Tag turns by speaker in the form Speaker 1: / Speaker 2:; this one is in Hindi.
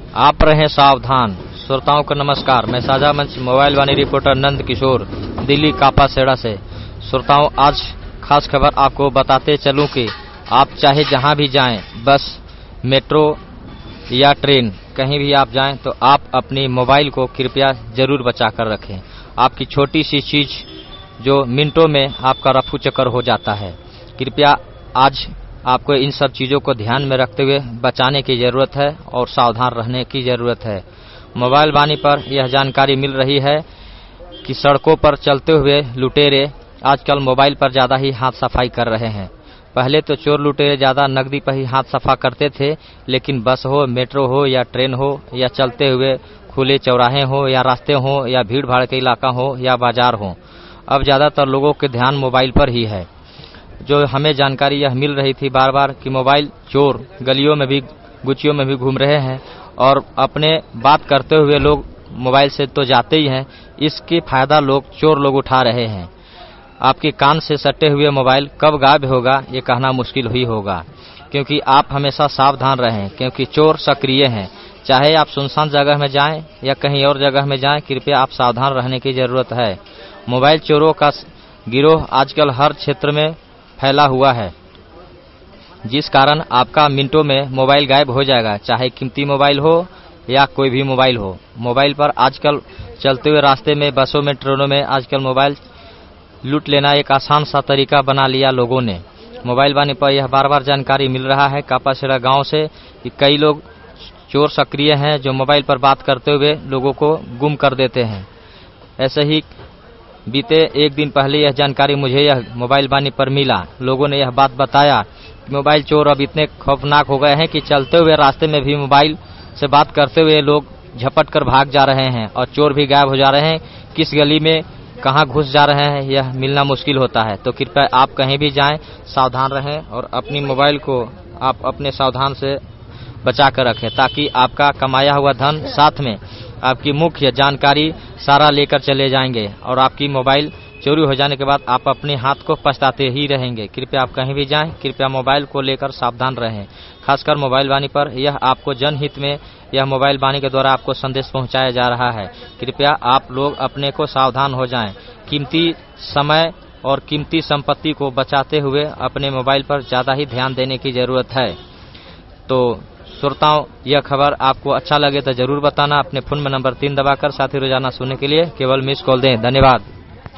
Speaker 1: आप रहें सावधान। श्रोताओं को नमस्कार, मैं साझा मंच मोबाइल वाणी रिपोर्टर नंद किशोर दिल्ली कापासेड़ा से। श्रोताओं, आज खास खबर आपको बताते चलूं कि आप चाहे जहां भी जाएं, बस, मेट्रो या ट्रेन, कहीं भी आप जाएं तो आप अपनी मोबाइल को कृपया जरूर बचा कर रखें। आपकी छोटी सी चीज जो मिनटों में आपका रफू चक्कर हो जाता है, कृपया आज आपको इन सब चीजों को ध्यान में रखते हुए बचाने की जरूरत है और सावधान रहने की जरूरत है। मोबाइल वाणी पर यह जानकारी मिल रही है कि सड़कों पर चलते हुए लुटेरे आजकल मोबाइल पर ज्यादा ही हाथ सफाई कर रहे हैं। पहले तो चोर लुटेरे ज्यादा नकदी पर ही हाथ सफा करते थे, लेकिन बस हो, मेट्रो हो या ट्रेन हो या चलते हुए खुले चौराहे हो या रास्ते हो या भीड़ भाड़ के इलाका हो या बाजार हो, अब ज्यादातर लोगों के ध्यान मोबाइल पर ही है। जो हमें जानकारी यह मिल रही थी बार बार कि मोबाइल चोर गलियों में भी, गुचियों में भी घूम रहे हैं और अपने बात करते हुए लोग मोबाइल से तो जाते ही हैं, इसके फायदा लोग चोर लोग उठा रहे हैं। आपके कान से सटे हुए मोबाइल कब गायब होगा ये कहना मुश्किल ही होगा, क्योंकि आप हमेशा सावधान रहें, क्योंकि चोर सक्रिय हैं। चाहे आप सुनसान जगह में जाएं या कहीं और जगह में जाएं, कृपया आप सावधान रहने की जरूरत है। मोबाइल चोरों का गिरोह आजकल हर क्षेत्र में फैला हुआ है, जिस कारण आपका मिनटों में मोबाइल गायब हो जाएगा, चाहे कीमती मोबाइल हो या कोई भी मोबाइल हो। मोबाइल पर आजकल चलते हुए रास्ते में, बसों में, ट्रेनों में आजकल मोबाइल लूट लेना एक आसान सा तरीका बना लिया लोगों ने। मोबाइल वाणी पर यह बार बार जानकारी मिल रहा है कापासेड़ा गांव से कि कई लोग चोर सक्रिय हैं जो मोबाइल पर बात करते हुए लोगों को गुम कर देते हैं। ऐसे ही बीते एक दिन पहले यह जानकारी मुझे यह मोबाइल वाणी पर मिला। लोगों ने यह बात बताया कि मोबाइल चोर अब इतने खौफनाक हो गए हैं कि चलते हुए रास्ते में भी मोबाइल से बात करते हुए लोग झपट कर भाग जा रहे हैं और चोर भी गायब हो जा रहे हैं। किस गली में कहां घुस जा रहे हैं यह मिलना मुश्किल होता है। तो कृपया आप कहीं भी जाएं, सावधान रहें और अपनी मोबाइल को आप अपने सावधान से बचा कर रखें, ताकि आपका कमाया हुआ धन, साथ में आपकी मुख्य जानकारी सारा लेकर चले जाएंगे और आपकी मोबाइल चोरी हो जाने के बाद आप अपने हाथ को पछताते ही रहेंगे। कृपया आप कहीं भी जाएं, कृपया मोबाइल को लेकर सावधान रहें। खासकर मोबाइल वाणी पर यह आपको जनहित में यह मोबाइल वाणी के द्वारा आपको संदेश पहुंचाया जा रहा है। कृपया आप लोग अपने को सावधान हो जाएं। कीमती समय और कीमती संपत्ति को बचाते हुए अपने मोबाइल पर ज्यादा ही ध्यान देने की जरूरत है। तो श्रोताओं, यह खबर आपको अच्छा लगे तो जरूर बताना। अपने फोन में नंबर 3 दबाकर साथ ही रोजाना सुनने के लिए केवल मिस कॉल दें। धन्यवाद।